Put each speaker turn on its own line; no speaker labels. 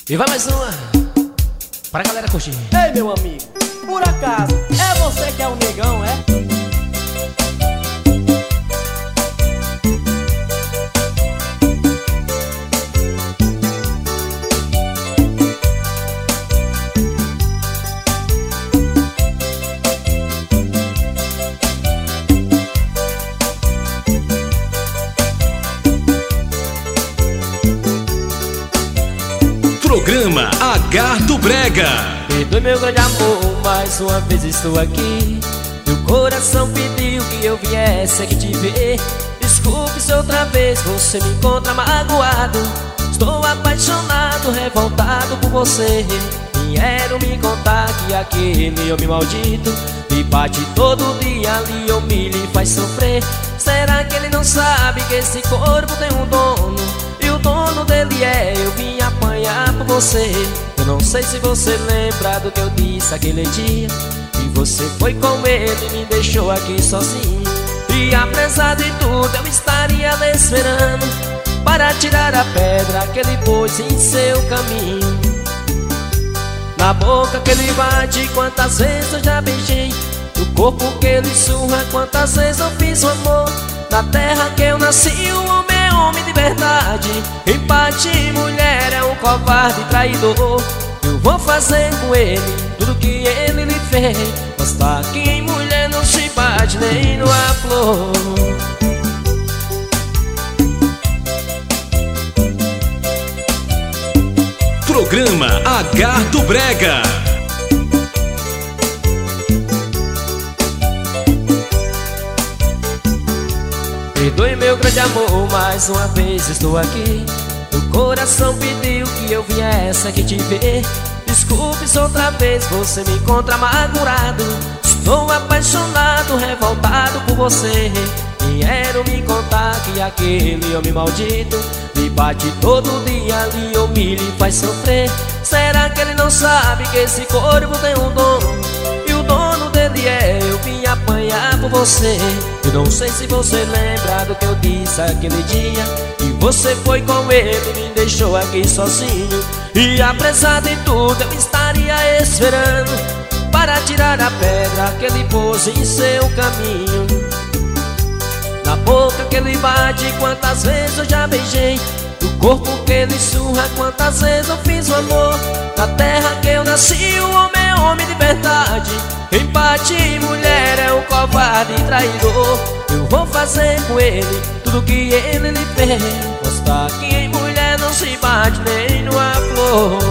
E vai mais uma pra galera curtir.
Ei, meu amigo, por acaso é você que é o negão, é?
Programa H do Brega.
Perdoe meu grande amor, mais uma vez estou aqui. Meu coração pediu que eu viesse aqui te ver. Desculpe se outra vez você me encontra magoado. Estou apaixonado, revoltado por você. Vieram me contar que aquele homem maldito me bate todo dia, lhe humilha e faz sofrer. Será que ele não sabe que esse corpo tem um dono? E o dono dele é eu vim apanhar por você. Eu não sei se você lembra do que eu disse aquele dia, e você foi com ele e me deixou aqui sozinho. E apesar de tudo eu estaria lhe esperando para tirar a pedra que ele pôs em seu caminho. Na boca que ele bate, quantas vezes eu já beijei. No corpo que ele surra, quantas vezes eu fiz o amor. Na terra que eu nasci, o homem é homem de verdade. Empate, mulher, é um covarde traidor. Eu vou fazer com ele tudo que ele lhe fez. Mostrar que em mulher não se bate nem no flor.
Programa H do Brega.
Perdoe meu grande amor, mais uma vez estou aqui. O coração pediu que eu viesse aqui te ver. Desculpe se outra vez você me encontra amargurado. Estou apaixonado, revoltado por você. Vieram me contar que aquele homem maldito me bate todo dia, lhe humilha e faz sofrer. Será que ele não sabe que esse corpo tem um dono? E o dono dele é eu vim apanhar por você. Eu não sei se você lembra do que eu disse aquele dia, e você foi com ele e me deixou aqui sozinho. E apesar de tudo eu estaria esperando para tirar a pedra que ele pôs em seu caminho. Na boca que ele bate, quantas vezes eu já beijei. No corpo que ele surra, quantas vezes eu fiz o amor. Na terra que eu nasci, o homem é homem de verdade. Empate, mulher, é um covarde traidor. Eu vou fazer com ele tudo que ele lhe fez. Mostrar que em mulher não se bate nem numa flor.